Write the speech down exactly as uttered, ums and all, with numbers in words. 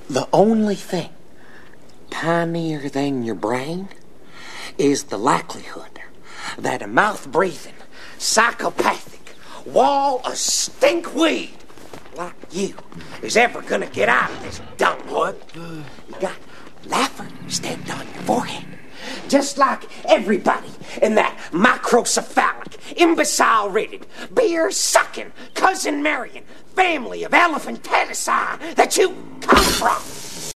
The only thing tinier than your brain is the likelihood that a mouth-breathing, psychopathic, wall of stinkweed like you is ever gonna get out of this dung hole. You got Laffer stamped on your forehead, just like everybody in that microcephalic, imbecile-ridden, beer-sucking, cousin Marion family of elephantitis that you come from.